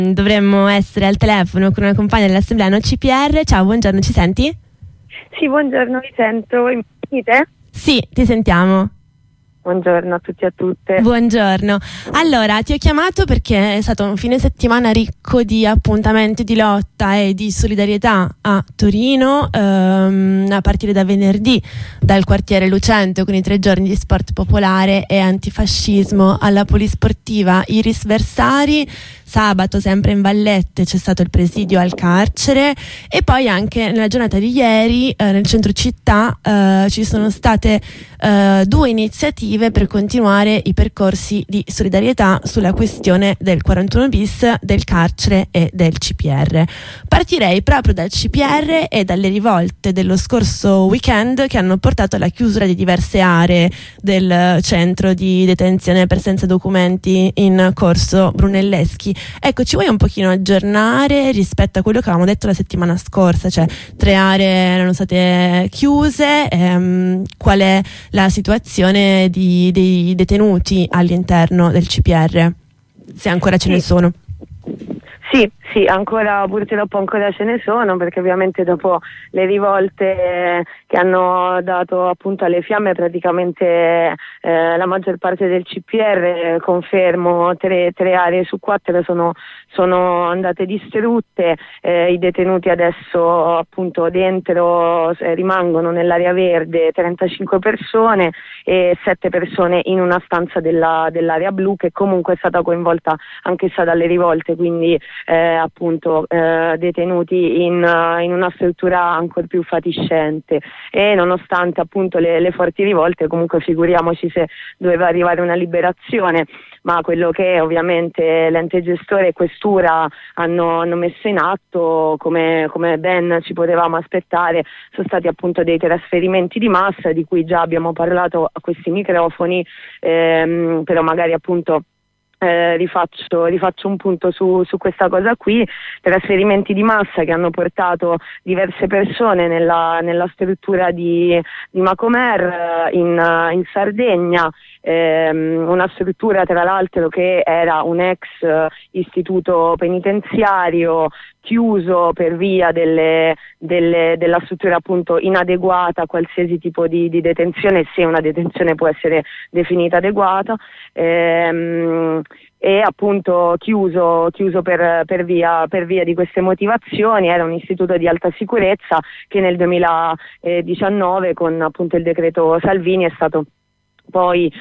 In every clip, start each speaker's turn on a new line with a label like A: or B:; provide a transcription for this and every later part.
A: Dovremmo essere al telefono con una compagna dell'Assemblea No CPR. Ciao, buongiorno, ci senti?
B: Sì, buongiorno, vi sento. Mi sentite?
A: Sì, ti sentiamo.
B: Buongiorno a tutti e a tutte.
A: Buongiorno. Allora, ti ho chiamato perché è stato un fine settimana ricco di appuntamenti di lotta e di solidarietà a Torino, a partire da venerdì, dal quartiere Lucente con i 3 giorni di sport popolare e antifascismo alla polisportiva Iris Versari. Sabato, sempre in Vallette, c'è stato il presidio al carcere, e poi anche nella giornata di ieri nel centro città ci sono state 2 iniziative per continuare i percorsi di solidarietà sulla questione del 41 bis, del carcere e del CPR. Partirei proprio dal CPR e dalle rivolte dello scorso weekend che hanno portato alla chiusura di diverse aree del centro di detenzione per senza documenti in corso Brunelleschi. Ecco, ci vuoi un pochino aggiornare rispetto a quello che avevamo detto la settimana scorsa, cioè 3 aree erano state chiuse, qual è la situazione dei detenuti all'interno del CPR, se ancora ce ne sono?
B: Sì, ancora, purtroppo ancora ce ne sono, perché ovviamente dopo le rivolte che hanno dato appunto alle fiamme praticamente la maggior parte del CPR, confermo, 3 aree su 4 sono andate distrutte. I detenuti adesso appunto dentro rimangono nell'area verde 35 persone e 7 persone in una stanza dell'area blu, che comunque è stata coinvolta anch'essa dalle rivolte, quindi appunto detenuti in una struttura ancora più fatiscente. E nonostante appunto le forti rivolte, comunque figuriamoci se doveva arrivare una liberazione, ma quello che ovviamente l'ente gestore e questura hanno messo in atto, come ben ci potevamo aspettare, sono stati appunto dei trasferimenti di massa di cui già abbiamo parlato a questi microfoni, però magari appunto rifaccio un punto su questa cosa qui. Trasferimenti di massa che hanno portato diverse persone nella struttura di Macomer in Sardegna, una struttura tra l'altro che era un ex istituto penitenziario chiuso per via della struttura appunto inadeguata a qualsiasi tipo di detenzione, se una detenzione può essere definita adeguata, e appunto chiuso per via di queste motivazioni. Era un istituto di alta sicurezza che nel 2019 con appunto il decreto Salvini è stato poi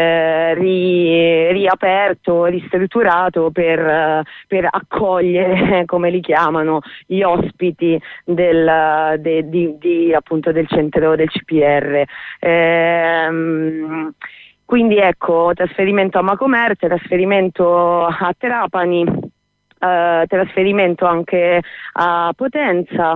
B: riaperto, ristrutturato per accogliere, come li chiamano, gli ospiti appunto del centro del CPR. Quindi ecco, trasferimento a Macomer, trasferimento a Trapani, trasferimento anche a Potenza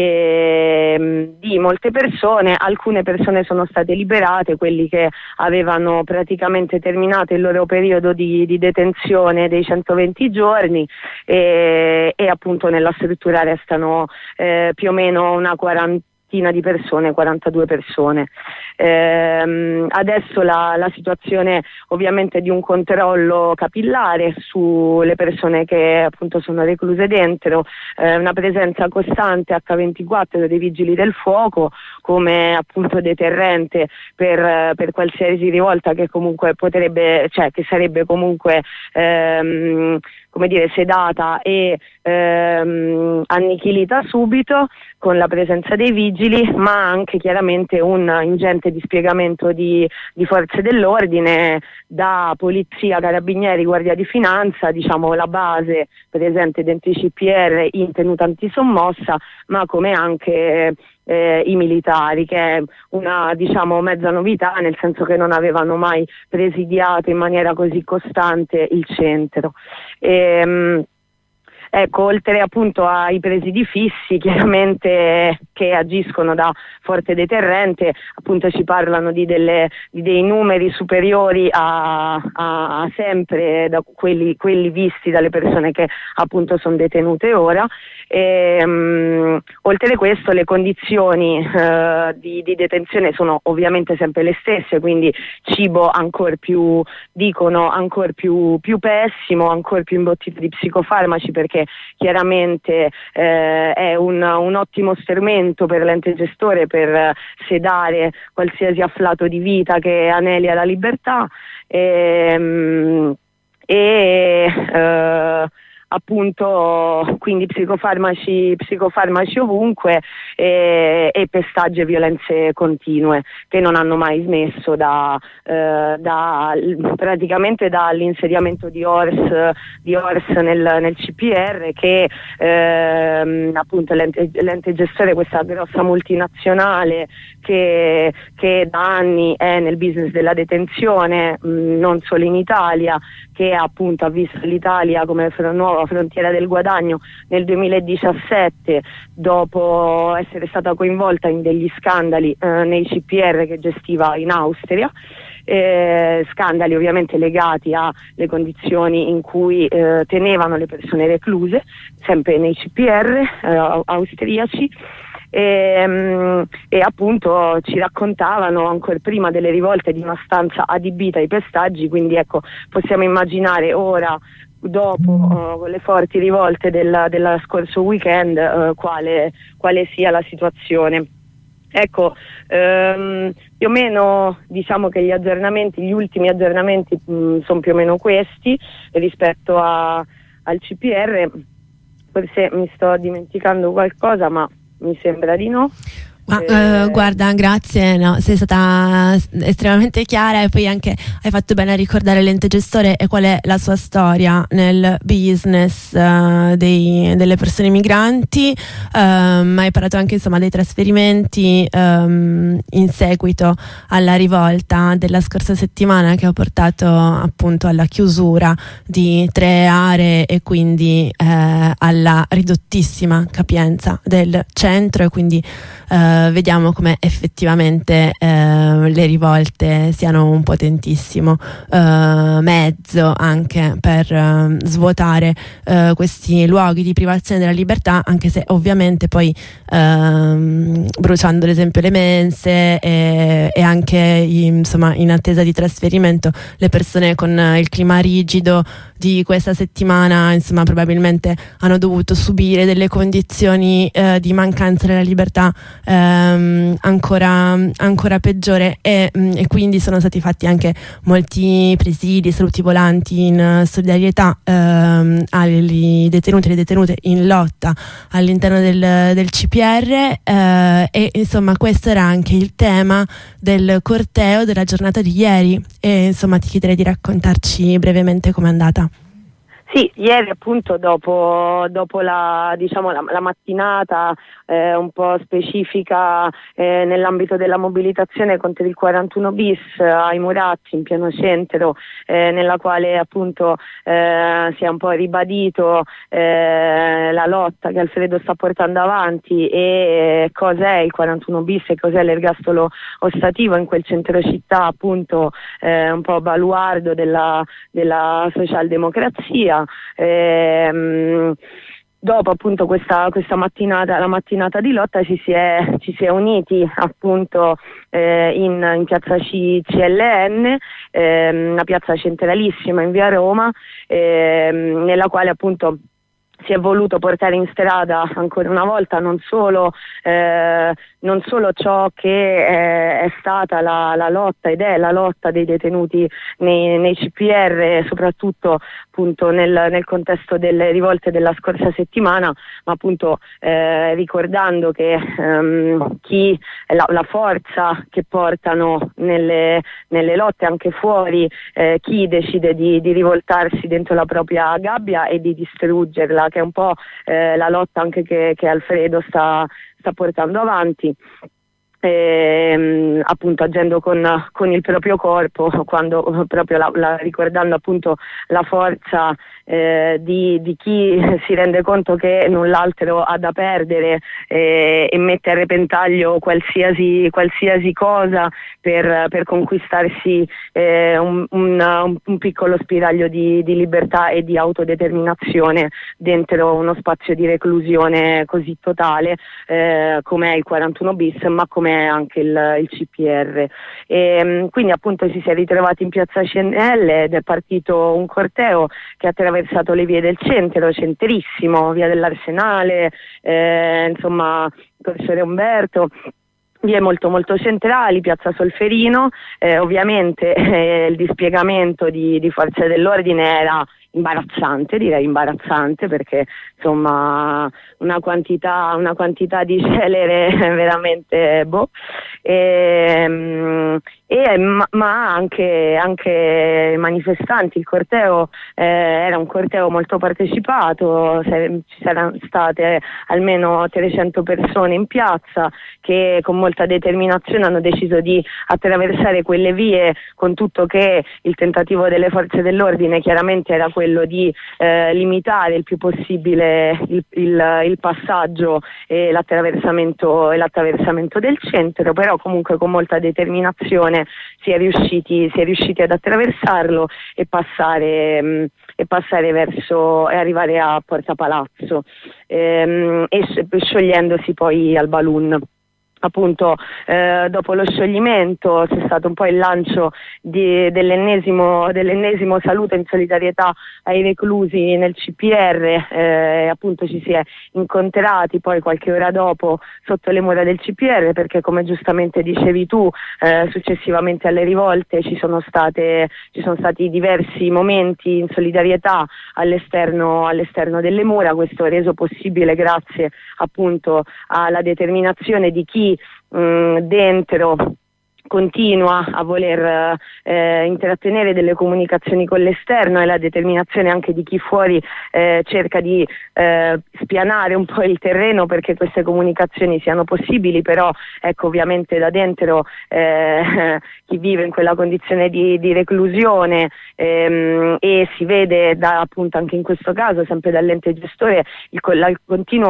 B: di molte persone. Alcune persone sono state liberate, quelli che avevano praticamente terminato il loro periodo di detenzione dei 120 giorni, e appunto nella struttura restano più o meno una quarantina di persone, 42 persone. Adesso la situazione ovviamente è di un controllo capillare sulle persone che appunto sono recluse dentro, una presenza costante H24 dei vigili del fuoco come appunto deterrente per qualsiasi rivolta che comunque potrebbe, cioè che sarebbe comunque come dire sedata e annichilita subito con la presenza dei vigili, ma anche chiaramente un ingente dispiegamento di forze dell'ordine, da polizia, carabinieri, guardia di finanza, diciamo la base presente dentro i CPR in tenuta antisommossa, ma come anche i militari, che è una diciamo mezza novità, nel senso che non avevano mai presidiato in maniera così costante il centro. ecco, oltre appunto ai presidi fissi, chiaramente, che agiscono da forte deterrente, appunto ci parlano di dei numeri superiori a sempre da quelli visti dalle persone che appunto sono detenute ora. Oltre a questo, le condizioni di detenzione sono ovviamente sempre le stesse, quindi cibo ancora più pessimo, ancora più imbottito di psicofarmaci, perché chiaramente è un ottimo strumento per l'ente gestore per sedare qualsiasi afflato di vita che anelia la libertà, appunto, quindi psicofarmaci ovunque, e pestaggi e violenze continue che non hanno mai smesso praticamente dall'insediamento di Ors nel CPR, che appunto l'ente gestore, questa grossa multinazionale che da anni è nel business della detenzione, non solo in Italia, che appunto ha visto l'Italia come nuova frontiera del guadagno nel 2017, dopo essere stata coinvolta in degli scandali nei CPR che gestiva in Austria, scandali ovviamente legati alle condizioni in cui tenevano le persone recluse, sempre nei CPR austriaci. E appunto ci raccontavano ancora prima delle rivolte di una stanza adibita ai pestaggi, quindi ecco, possiamo immaginare ora, dopo le forti rivolte della scorso weekend, quale sia la situazione. Ecco, più o meno diciamo che gli ultimi aggiornamenti sono più o meno questi rispetto al CPR. Forse mi sto dimenticando qualcosa, ma mi sembra di no.
A: Guarda, grazie, no, sei stata estremamente chiara, e poi anche hai fatto bene a ricordare l'ente gestore e qual è la sua storia nel business delle persone migranti. Hai parlato anche insomma dei trasferimenti in seguito alla rivolta della scorsa settimana, che ha portato appunto alla chiusura di 3 aree e quindi alla ridottissima capienza del centro, e quindi vediamo come effettivamente le rivolte siano un potentissimo mezzo anche per svuotare questi luoghi di privazione della libertà, anche se ovviamente poi bruciando ad esempio le mense e anche insomma in attesa di trasferimento, le persone con il clima rigido di questa settimana insomma probabilmente hanno dovuto subire delle condizioni di mancanza della libertà ancora peggiore, e quindi sono stati fatti anche molti presidi, saluti volanti in solidarietà ai detenuti e alle detenute in lotta all'interno del CPR, e insomma questo era anche il tema del corteo della giornata di ieri, e insomma ti chiederei di raccontarci brevemente com'è andata.
B: Sì, ieri appunto dopo la mattinata un po' specifica nell'ambito della mobilitazione contro il 41 bis ai Murazzi in pieno centro, nella quale appunto si è un po' ribadito la lotta che Alfredo sta portando avanti, e cos'è il 41 bis e cos'è l'ergastolo ostativo in quel centro città, appunto un po' baluardo della socialdemocrazia. Dopo appunto questa mattinata, la mattinata di lotta, ci si è uniti appunto in piazza CLN, una piazza centralissima in via Roma, nella quale appunto si è voluto portare in strada ancora una volta non solo ciò che è stata la lotta ed è la lotta dei detenuti nei CPR, soprattutto appunto nel contesto delle rivolte della scorsa settimana, ma appunto ricordando che la forza che portano nelle lotte anche fuori, chi decide di rivoltarsi dentro la propria gabbia e di distruggerla, che è un po' la lotta anche che Alfredo sta portando avanti. appunto agendo con il proprio corpo, quando proprio ricordando appunto la forza di chi si rende conto che null'altro ha da perdere e mette a repentaglio qualsiasi cosa per conquistarsi un piccolo spiraglio di libertà e di autodeterminazione dentro uno spazio di reclusione così totale come è il 41 bis, ma come è anche il CPR. Quindi appunto ci si è ritrovati in piazza CNL ed è partito un corteo che ha attraversato le vie del centro, centrissimo, via dell'Arsenale, insomma Corso Re Umberto, vie molto molto centrali, piazza Solferino. Ovviamente il dispiegamento di forze dell'ordine era imbarazzante, direi imbarazzante, perché insomma una quantità di celere veramente ma anche manifestanti. Il corteo era un corteo molto partecipato, ci saranno state almeno 300 persone in piazza che con molta determinazione hanno deciso di attraversare quelle vie, con tutto che il tentativo delle forze dell'ordine chiaramente era quello di limitare il più possibile il passaggio e l'attraversamento del centro, però comunque con molta determinazione si è riusciti ad attraversarlo e passare verso e arrivare a Porta Palazzo, e sciogliendosi poi al Balloon. Appunto dopo lo scioglimento c'è stato un po' il lancio dell'ennesimo saluto in solidarietà ai reclusi nel CPR, appunto ci si è incontrati poi qualche ora dopo sotto le mura del CPR, perché come giustamente dicevi tu, successivamente alle rivolte ci sono stati diversi momenti in solidarietà all'esterno delle mura. Questo è reso possibile grazie appunto alla determinazione di chi dentro continua a voler intrattenere delle comunicazioni con l'esterno, e la determinazione anche di chi fuori cerca di spianare un po' il terreno perché queste comunicazioni siano possibili. Però ecco, ovviamente da dentro chi vive in quella condizione di reclusione e si vede appunto anche in questo caso sempre dall'ente gestore la continua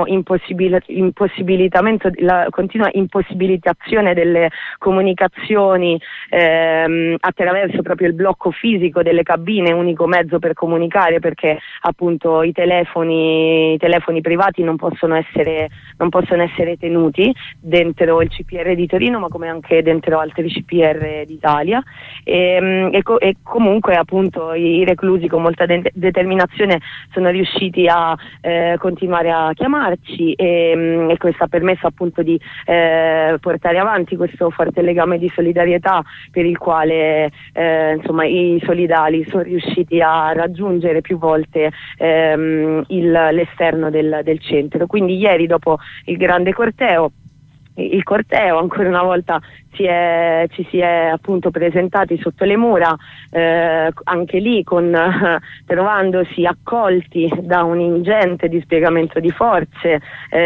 B: impossibilitazione delle comunicazioni attraverso proprio il blocco fisico delle cabine, unico mezzo per comunicare, perché appunto i telefoni privati non possono essere tenuti dentro il CPR di Torino, ma come anche dentro altri CPR d'Italia, e comunque appunto i reclusi con molta determinazione sono riusciti a continuare a chiamarci, e questo ha permesso appunto di portare avanti questo forte legame di solidarietà per il quale insomma i solidali sono riusciti a raggiungere più volte l'esterno del centro. Quindi ieri, dopo il grande corteo, ancora una volta ci si è appunto presentati sotto le mura, anche lì trovandosi accolti da un ingente dispiegamento di forze,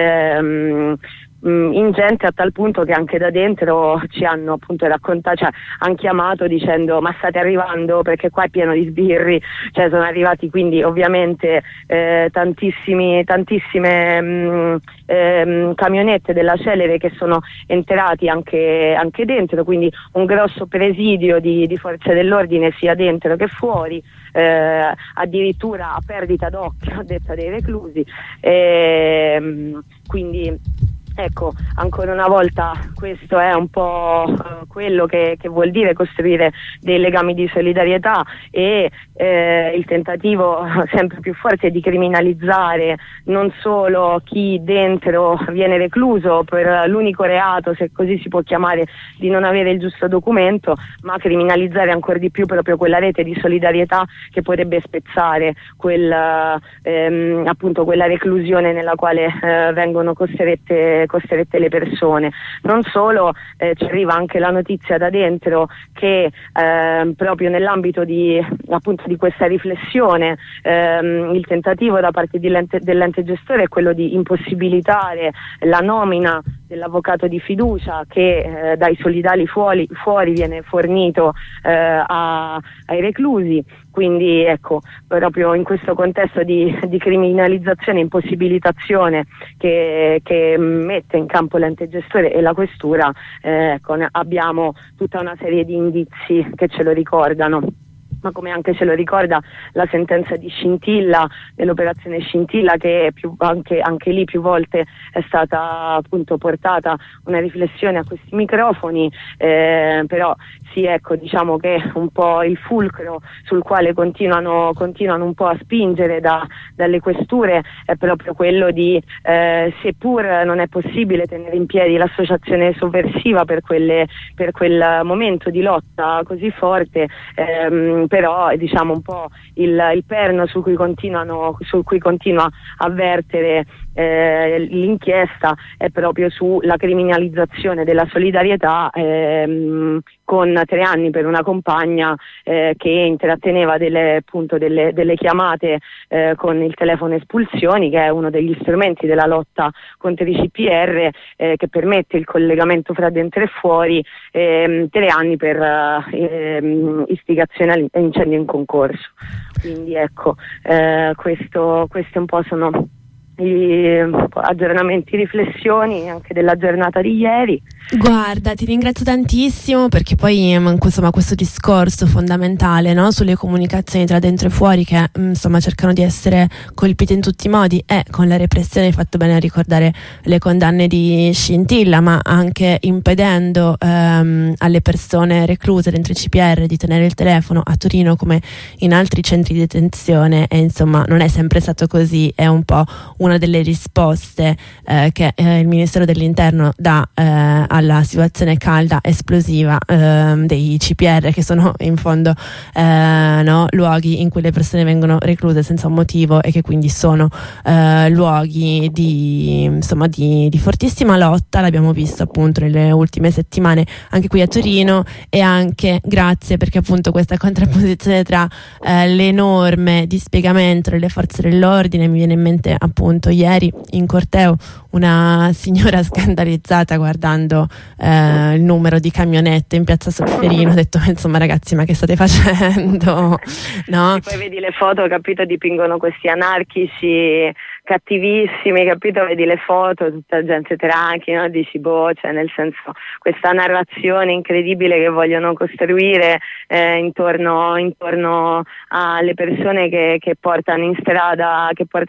B: ingente a tal punto che anche da dentro ci hanno appunto raccontato, cioè hanno chiamato dicendo: ma state arrivando, perché qua è pieno di sbirri. Cioè sono arrivati quindi ovviamente tantissime camionette della Celere che sono entrati anche dentro, quindi un grosso presidio di forze dell'ordine sia dentro che fuori, addirittura a perdita d'occhio a detta dei reclusi, quindi ecco, ancora una volta questo è un po' quello che vuol dire costruire dei legami di solidarietà, e il tentativo sempre più forte di criminalizzare non solo chi dentro viene recluso per l'unico reato, se così si può chiamare, di non avere il giusto documento, ma criminalizzare ancora di più proprio quella rete di solidarietà che potrebbe spezzare appunto quella reclusione nella quale vengono costrette le persone. Non solo, ci arriva anche la notizia da dentro che proprio nell'ambito di questa riflessione il tentativo da parte dell'ente gestore è quello di impossibilitare la nomina dell'avvocato di fiducia che dai solidali fuori viene fornito ai reclusi. Quindi ecco, proprio in questo contesto di criminalizzazione e impossibilitazione che mette in campo l'ente gestore e la questura, ecco, abbiamo tutta una serie di indizi che ce lo ricordano. Ma come anche ce lo ricorda la sentenza di Scintilla, dell'operazione Scintilla, che anche lì più volte è stata appunto portata una riflessione a questi microfoni, però sì, ecco, diciamo che un po' il fulcro sul quale continuano un po' a spingere dalle questure è proprio quello di, seppur non è possibile tenere in piedi l'associazione sovversiva per quel momento di lotta così forte, però diciamo un po' il perno su cui continua a vertere l'inchiesta è proprio sulla criminalizzazione della solidarietà, con 3 anni per una compagna che intratteneva delle chiamate con il telefono espulsioni, che è uno degli strumenti della lotta contro i CPR, che permette il collegamento fra dentro e fuori, 3 anni per istigazione all'incendio in concorso. Quindi ecco, questi un po' sono gli aggiornamenti, riflessioni anche della giornata di ieri.
A: Guarda, ti ringrazio tantissimo, perché poi insomma questo discorso fondamentale, no, sulle comunicazioni tra dentro e fuori, che insomma cercano di essere colpite in tutti i modi, e con la repressione hai fatto bene a ricordare le condanne di Scintilla, ma anche impedendo alle persone recluse dentro i CPR di tenere il telefono a Torino come in altri centri di detenzione, e insomma non è sempre stato così. È un po' una delle risposte che il Ministero dell'Interno dà alla situazione calda esplosiva dei CPR, che sono in fondo luoghi in cui le persone vengono recluse senza un motivo, e che quindi sono luoghi di fortissima lotta. L'abbiamo visto appunto nelle ultime settimane anche qui a Torino, e anche grazie perché appunto questa contrapposizione tra le norme di spiegamento delle forze dell'ordine. Mi viene in mente appunto ieri in corteo una signora scandalizzata guardando il numero di camionette in piazza Solferino. Ho detto, insomma ragazzi, ma che state facendo? No?
B: E poi vedi le foto, capito, dipingono questi anarchici cattivissimi, capito, vedi le foto, tutta gente tranchi, no? Dici cioè nel senso, questa narrazione incredibile che vogliono costruire intorno alle persone che portano in strada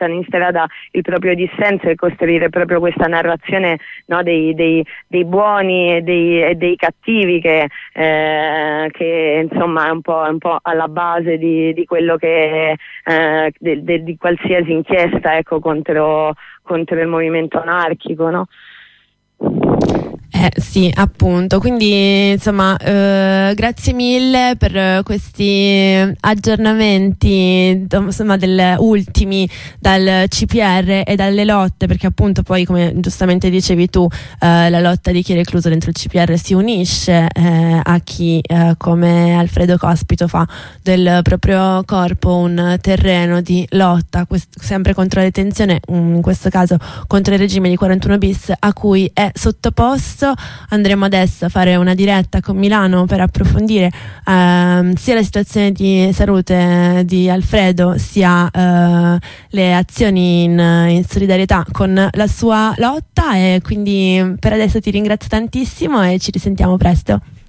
B: il proprio dissenso, e costruire proprio questa narrazione, no, dei buoni e dei cattivi, che insomma è un po' alla base di quello che di qualsiasi inchiesta, ecco, contro il movimento anarchico, no?
A: Sì, appunto, quindi insomma grazie mille per questi aggiornamenti, insomma, ultimi dal CPR e dalle lotte, perché appunto poi, come giustamente dicevi tu, la lotta di chi è recluso dentro il CPR si unisce a chi come Alfredo Cospito fa del proprio corpo un terreno di lotta, sempre contro la detenzione, in questo caso contro il regime di 41 bis a cui è sottoposto. Andremo adesso a fare una diretta con Milano per approfondire sia la situazione di salute di Alfredo, sia le azioni in solidarietà con la sua lotta, e quindi per adesso ti ringrazio tantissimo e ci risentiamo presto.